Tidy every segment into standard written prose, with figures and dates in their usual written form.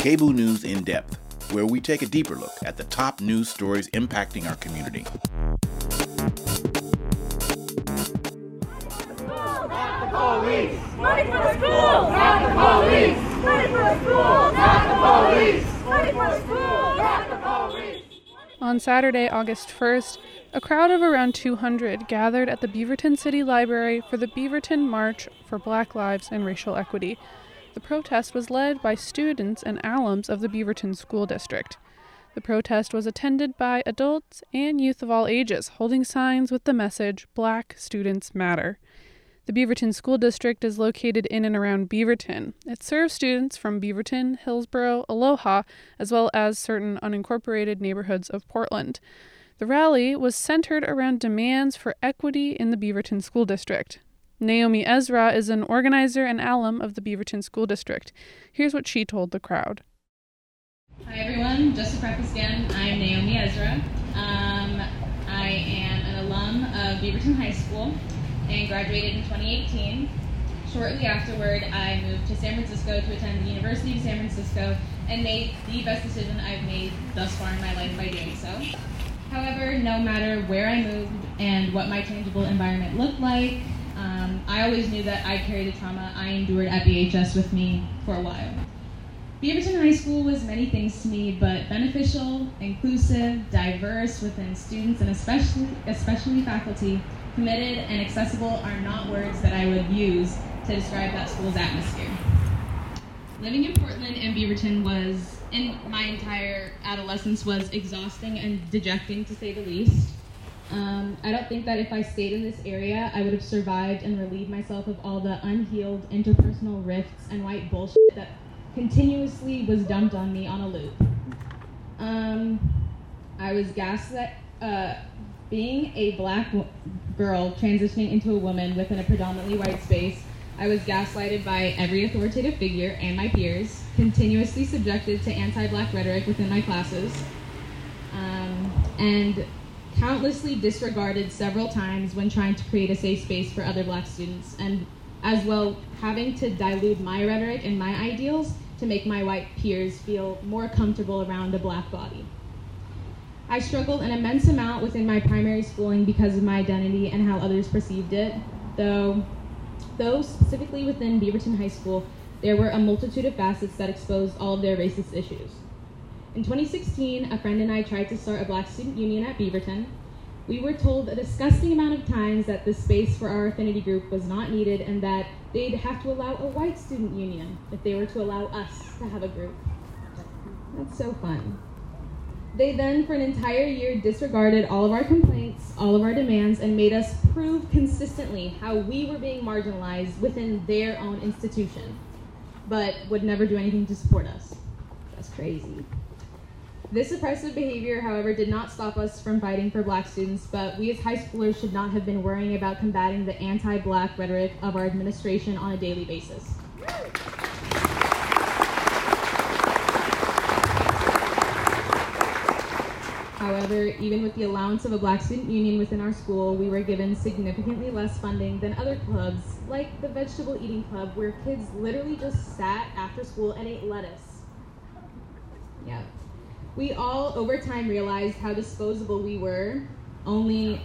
KBOO News In Depth, where we take a deeper look at the top news stories impacting our community. Not the police! Money for the schools! Not the police! Money for the schools! Not the police! Money for the schools! Not the police! On Saturday, August 1st, a crowd of around 200 gathered at the Beaverton City Library for the Beaverton March for Black Lives and Racial Equity. The protest was led by students and alums of the Beaverton School District. The protest was attended by adults and youth of all ages, holding signs with the message, "Black Students Matter." The Beaverton School District is located in and around Beaverton. It serves students from Beaverton, Hillsborough, Aloha, as well as certain unincorporated neighborhoods of Portland. The rally was centered around demands for equity in the Beaverton School District. Naomi Ezra is an organizer and alum of the Beaverton School District. Here's what she told the crowd. Hi everyone, just to preface again, I'm Naomi Ezra. I am an alum of Beaverton High School and graduated in 2018. Shortly afterward, I moved to San Francisco to attend the University of San Francisco and made the best decision I've made thus far in my life by doing so. However, no matter where I moved and what my tangible environment looked like, I always knew that I carried the trauma I endured at BHS with me for a while. Beaverton High School was many things to me, but beneficial, inclusive, diverse within students, and especially faculty, committed and accessible are not words that I would use to describe that school's atmosphere. Living in Portland and Beaverton was, in my entire adolescence, was exhausting and dejecting to say the least. I don't think that if I stayed in this area, I would have survived and relieved myself of all the unhealed interpersonal rifts and white bullshit that continuously was dumped on me on a loop. I was gaslit, being a black girl transitioning into a woman within a predominantly white space. I was gaslighted by every authoritative figure and my peers, continuously subjected to anti-black rhetoric within my classes, and countlessly disregarded several times when trying to create a safe space for other black students, and as well having to dilute my rhetoric and my ideals to make my white peers feel more comfortable around a black body. I struggled an immense amount within my primary schooling because of my identity and how others perceived it, though specifically within Beaverton High School, there were a multitude of facets that exposed all of their racist issues. In 2016, a friend and I tried to start a black student union at Beaverton. We were told a disgusting amount of times that the space for our affinity group was not needed and that they'd have to allow a white student union if they were to allow us to have a group. That's so fun. They then, for an entire year, disregarded all of our complaints, all of our demands, and made us prove consistently how we were being marginalized within their own institution, but would never do anything to support us. That's crazy. This oppressive behavior, however, did not stop us from fighting for black students, but we as high schoolers should not have been worrying about combating the anti-black rhetoric of our administration on a daily basis. However, even with the allowance of a black student union within our school, we were given significantly less funding than other clubs, like the Vegetable Eating Club, where kids literally just sat after school and ate lettuce. Yeah. We all, over time, realized how disposable we were, to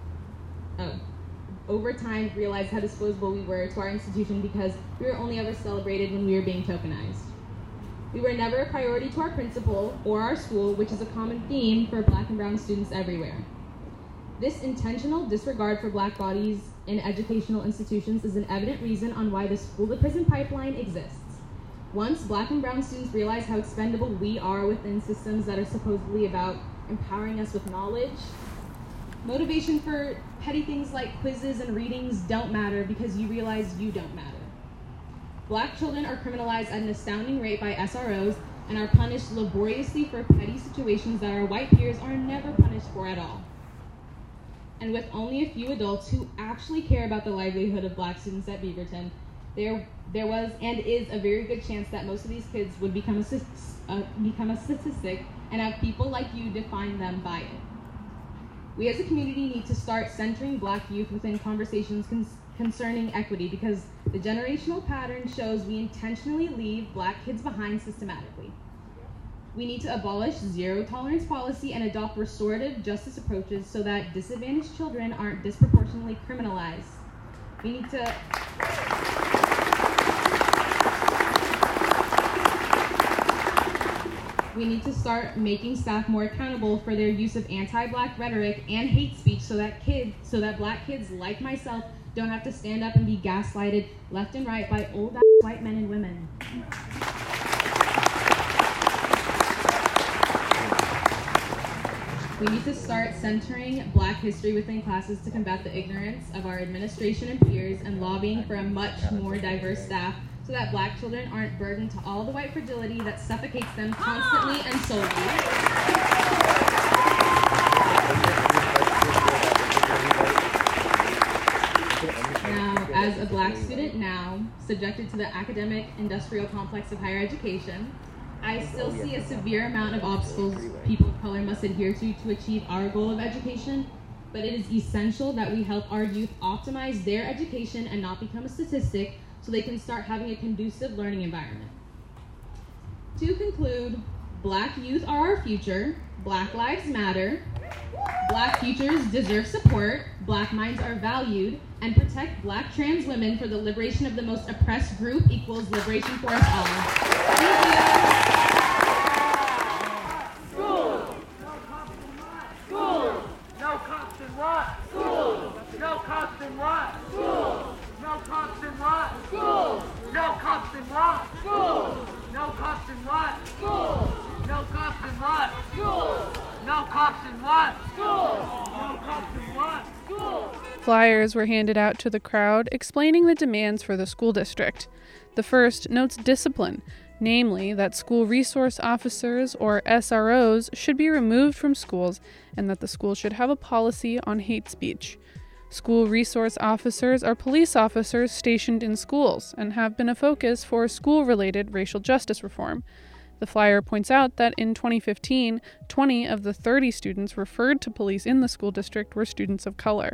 our institution because we were only ever celebrated when we were being tokenized. We were never a priority to our principal or our school, which is a common theme for black and brown students everywhere. This intentional disregard for black bodies in educational institutions is an evident reason on why the school-to-prison pipeline exists. Once black and brown students realize how expendable we are within systems that are supposedly about empowering us with knowledge, motivation for petty things like quizzes and readings don't matter because you realize you don't matter. Black children are criminalized at an astounding rate by SROs and are punished laboriously for petty situations that our white peers are never punished for at all. And with only a few adults who actually care about the livelihood of black students at Beaverton, there was and is a very good chance that most of these kids would become a statistic and have people like you define them by it. We as a community need to start centering black youth within conversations concerning equity because the generational pattern shows we intentionally leave black kids behind systematically. We need to abolish zero tolerance policy and adopt restorative justice approaches so that disadvantaged children aren't disproportionately criminalized. We need to start making staff more accountable for their use of anti-Black rhetoric and hate speech so that Black kids like myself don't have to stand up and be gaslighted left and right by old white men and women. We need to start centering Black history within classes to combat the ignorance of our administration and peers and lobbying for a much more diverse staff so that Black children aren't burdened to all the white fragility that suffocates them constantly and solely. Now, as a Black student now, subjected to the academic industrial complex of higher education, I still see a severe amount of obstacles people of color must adhere to achieve our goal of education, but it is essential that we help our youth optimize their education and not become a statistic so they can start having a conducive learning environment. To conclude, Black youth are our future, Black lives matter, Black futures deserve support, Black minds are valued, and protect Black trans women for the liberation of the most oppressed group equals liberation for us all. Thank you. School! School! No cops in what? School! No cops in what? School! No cops in what? School! No cops in what? School! No cops in what? School! No cops in what? School! No cops in what? School! No cops in what? School! Flyers were handed out to the crowd explaining the demands for the school district. The first notes discipline, namely that school resource officers, or SROs, should be removed from schools and that the school should have a policy on hate speech. School resource officers are police officers stationed in schools and have been a focus for school-related racial justice reform. The flyer points out that in 2015, 20 of the 30 students referred to police in the school district were students of color.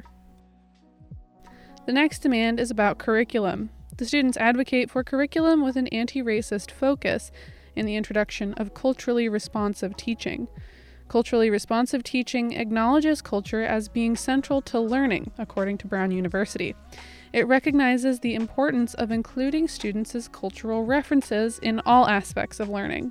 The next demand is about curriculum. The students advocate for curriculum with an anti-racist focus in the introduction of culturally responsive teaching. Culturally responsive teaching acknowledges culture as being central to learning, according to Brown University. It recognizes the importance of including students' cultural references in all aspects of learning.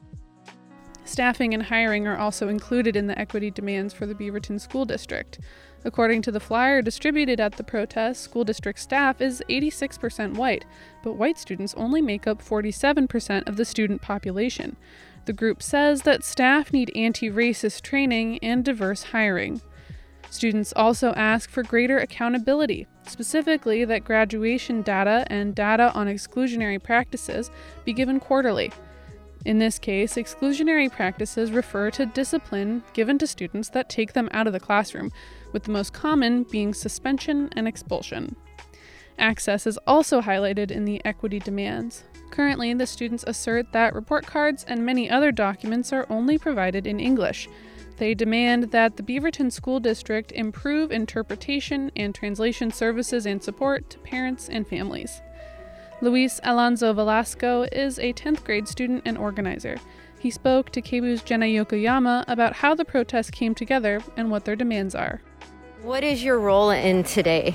Staffing and hiring are also included in the equity demands for the Beaverton School District. According to the flyer distributed at the protest, school district staff is 86% white, but white students only make up 47% of the student population. The group says that staff need anti-racist training and diverse hiring. Students also ask for greater accountability, specifically that graduation data and data on exclusionary practices be given quarterly. In this case, exclusionary practices refer to discipline given to students that take them out of the classroom, with the most common being suspension and expulsion. Access is also highlighted in the equity demands. Currently, the students assert that report cards and many other documents are only provided in English. They demand that the Beaverton School District improve interpretation and translation services and support to parents and families. Luis Alonso Velasco is a 10th grade student and organizer. He spoke to KBU's Jenna Yokoyama about how the protests came together and what their demands are. What is your role in today?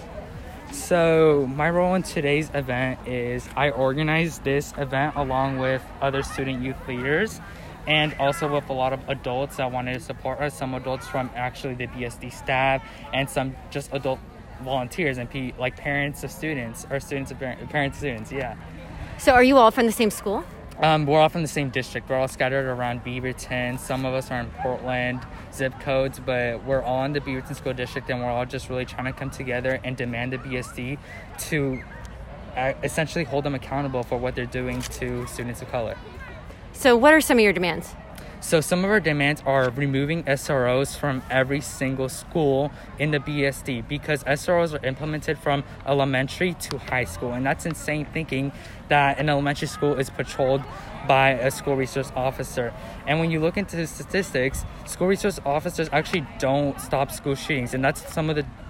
So my role in today's event is I organize this event along with other student youth leaders and also with a lot of adults that wanted to support us, some adults from actually the BSD staff and some just adult volunteers and like parents of students or students of parents of students, yeah. So are you all from the same school? We're all from the same district. We're all scattered around Beaverton. Some of us are in Portland zip codes, but we're all in the Beaverton School District, and we're all just really trying to come together and demand the BSD to essentially hold them accountable for what they're doing to students of color. So what are some of your demands? So some of our demands are removing SROs from every single school in the BSD because SROs are implemented from elementary to high school. And that's insane thinking that an elementary school is patrolled by a school resource officer. And when you look into the statistics, school resource officers actually don't stop school shootings. And that's some of the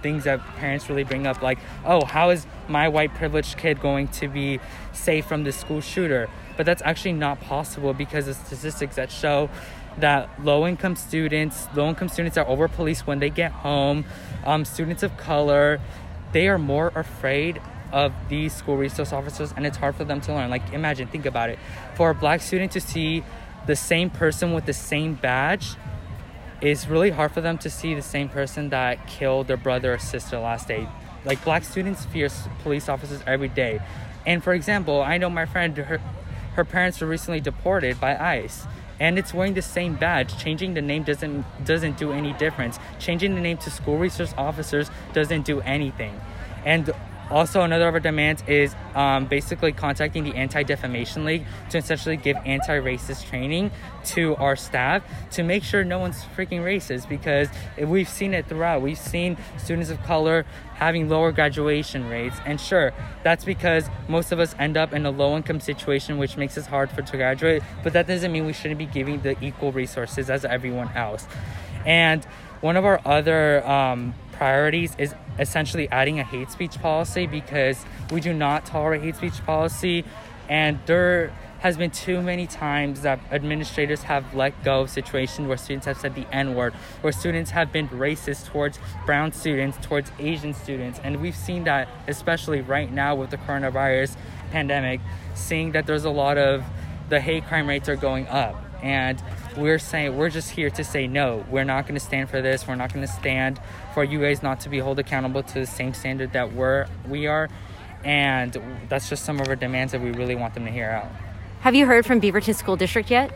things that parents really bring up, like, oh, how is my white privileged kid going to be safe from the school shooter? But that's actually not possible, because of statistics that show that low-income students are over-policed when they get home. Students of color, they are more afraid of these school resource officers, and it's hard for them to learn. Like, think about it. For a black student to see the same person with the same badge, it's really hard for them to see the same person that killed their brother or sister last day. Like, black students fear police officers every day. And for example, I know my friend, her parents were recently deported by ICE, and it's wearing the same badge. Changing the name doesn't do any difference. Changing the name to school resource officers doesn't do anything. And also, another of our demands is basically contacting the Anti-Defamation League to essentially give anti-racist training to our staff to make sure no one's freaking racist, because we've seen it throughout. We've seen students of color having lower graduation rates, and sure, that's because most of us end up in a low-income situation, which makes it hard to graduate, but that doesn't mean we shouldn't be giving the equal resources as everyone else. And one of our other priorities is essentially adding a hate speech policy, because we do not tolerate hate speech policy, and there has been too many times that administrators have let go of situations where students have said the N-word, where students have been racist towards brown students, towards Asian students. And we've seen that, especially right now with the coronavirus pandemic, seeing that there's a lot of the hate crime rates are going up. And we're just here to say no. We're not going to stand for this. We're not going to stand for you guys not to be held accountable to the same standard that we are. And that's just some of our demands that we really want them to hear out. Have you heard from Beaverton School District yet?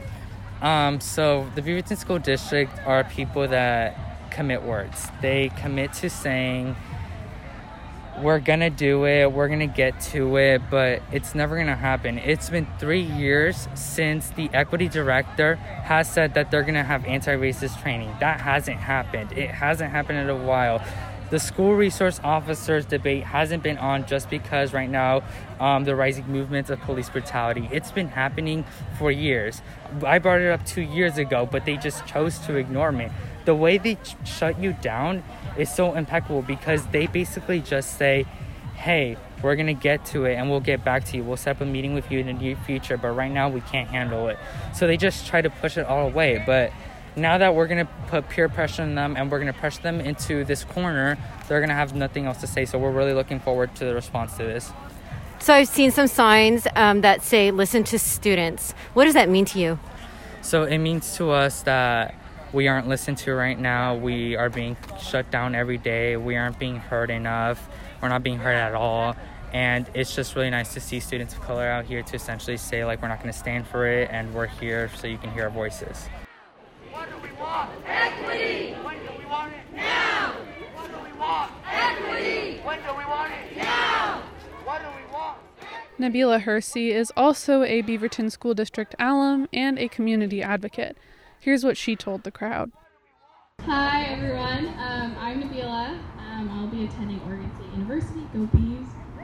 So the Beaverton School District are people that commit words. They commit to saying, we're gonna do it, we're gonna get to it, but it's never gonna happen. It's been 3 years since the equity director has said that they're gonna have anti-racist training. That hasn't happened. It hasn't happened in a while. The school resource officers debate hasn't been on just because right now the rising movements of police brutality. It's been happening for years. I brought it up 2 years ago, but they just chose to ignore me. The way they shut you down is so impeccable, because they basically just say, hey, we're going to get to it and we'll get back to you. We'll set up a meeting with you in the near future, but right now we can't handle it. So they just try to push it all away. But now that we're going to put peer pressure on them and we're going to pressure them into this corner, they're going to have nothing else to say. So we're really looking forward to the response to this. So I've seen some signs that say, listen to students. What does that mean to you? So it means to us that we aren't listened to right now. We are being shut down every day. We aren't being heard enough. We're not being heard at all. And it's just really nice to see students of color out here to essentially say, like, we're not going to stand for it, and we're here so you can hear our voices. What do we want? Equity! When do we want it? Now! What do we want? Equity! When do we want it? Now! What do we want? Nabila Hersey is also a Beaverton School District alum and a community advocate. Here's what she told the crowd. Hi everyone, I'm Nabila. I'll be attending Oregon State University, go Bees.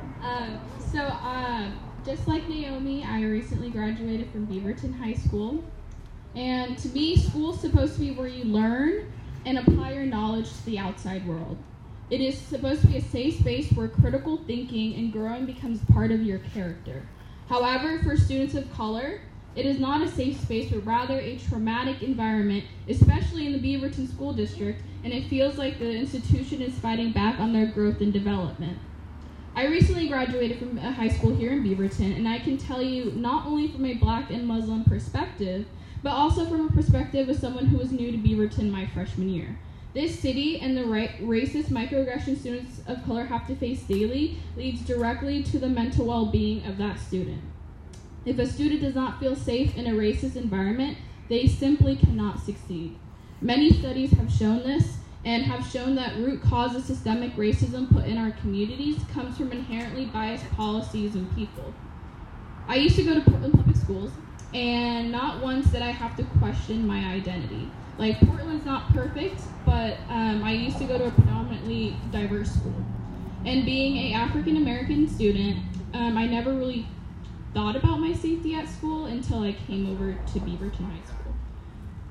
Just like Naomi, I recently graduated from Beaverton High School. And to me, school's supposed to be where you learn and apply your knowledge to the outside world. It is supposed to be a safe space where critical thinking and growing becomes part of your character. However, for students of color, it is not a safe space, but rather a traumatic environment, especially in the Beaverton School District, and it feels like the institution is fighting back on their growth and development. I recently graduated from a high school here in Beaverton, and I can tell you, not only from a Black and Muslim perspective, but also from a perspective of someone who was new to Beaverton my freshman year. This city and the racist microaggression students of color have to face daily leads directly to the mental well-being of that student. If a student does not feel safe in a racist environment, they simply cannot succeed. Many studies have shown this and have shown that root cause of systemic racism put in our communities comes from inherently biased policies and people. I used to go to Portland Public Schools, and not once did I have to question my identity. Like, Portland's not perfect, but I used to go to a predominantly diverse school. And being an African American student, I never really thought about my safety at school until I came over to Beaverton High School.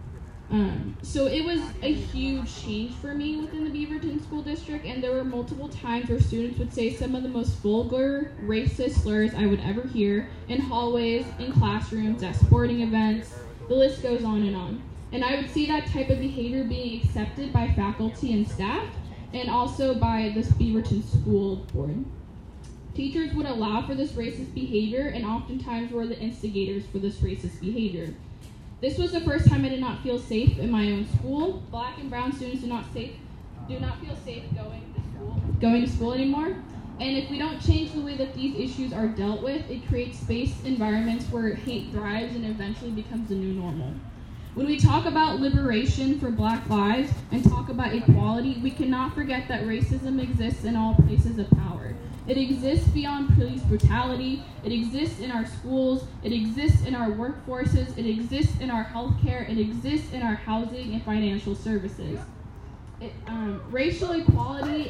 So it was a huge change for me within the Beaverton School District, and there were multiple times where students would say some of the most vulgar, racist slurs I would ever hear in hallways, in classrooms, at sporting events. The list goes on. And I would see that type of behavior being accepted by faculty and staff, and also by the Beaverton School Board. Teachers would allow for this racist behavior and oftentimes were the instigators for this racist behavior. This was the first time I did not feel safe in my own school. Black and brown students do not feel safe going to school anymore. And if we don't change the way that these issues are dealt with, it creates space environments where hate thrives and eventually becomes the new normal. When we talk about liberation for Black lives and talk about equality, we cannot forget that racism exists in all places of power. It exists beyond police brutality, it exists in our schools, it exists in our workforces, it exists in our healthcare, it exists in our housing and financial services. Racial equality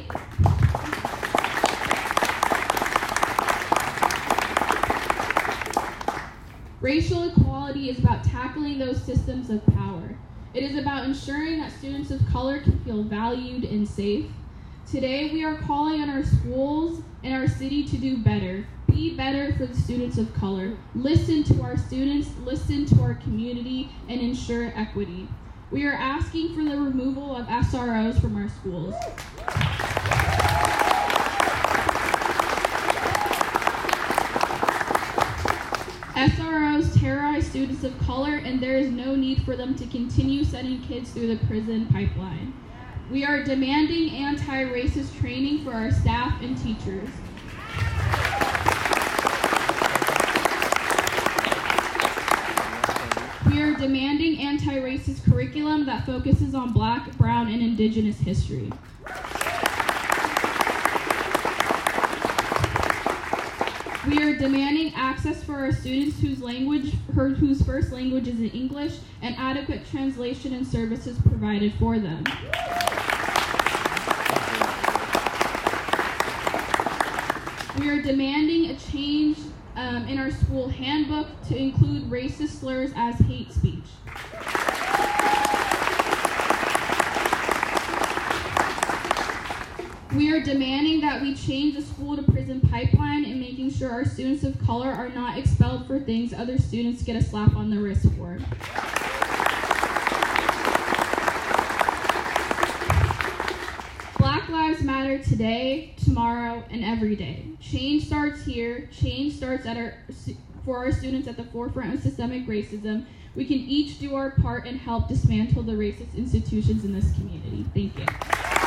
is about tackling those systems of power. It is about ensuring that students of color can feel valued and safe. Today, we are calling on our schools and our city to do better. Be better for the students of color. Listen to our students, listen to our community, and ensure equity. We are asking for the removal of SROs from our schools. SROs terrorize students of color, and there is no need for them to continue sending kids through the prison pipeline. We are demanding anti-racist training for our staff and teachers. We are demanding anti-racist curriculum that focuses on Black, brown, and indigenous history. We are demanding access for our students whose first language is in English, and adequate translation and services provided for them. We are demanding a change in our school handbook to include racist slurs as hate speech. We are demanding that we change the school to prison pipeline and making sure our students of color are not expelled for things other students get a slap on the wrist for. Black Lives Matter today, tomorrow, and every day. Change starts here. Change starts for our students at the forefront of systemic racism. We can each do our part and help dismantle the racist institutions in this community. Thank you.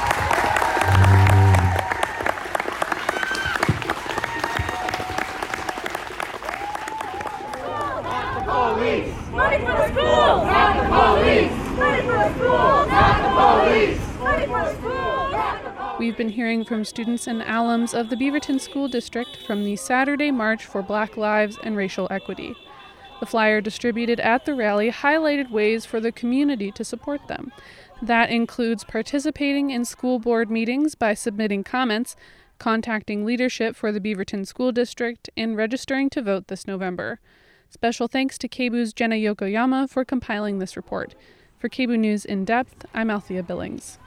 Money for the schools, not the police. Money for the schools, not the police. Money for the schools, not the police. We've been hearing from students and alums of the Beaverton School District from the Saturday March for Black Lives and Racial Equity. The flyer distributed at the rally highlighted ways for the community to support them. That includes participating in school board meetings by submitting comments, contacting leadership for the Beaverton School District, and registering to vote this November. Special thanks to KBOO's Jenna Yokoyama for compiling this report. For KBOO News In Depth, I'm Althea Billings.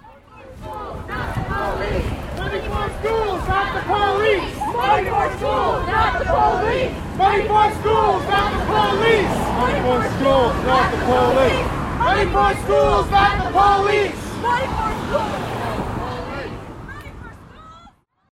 Money for schools, not the police. Money for schools, not the police. Money for schools, not the police. Money for schools, not the police. Money for schools, not the police. Money for schools.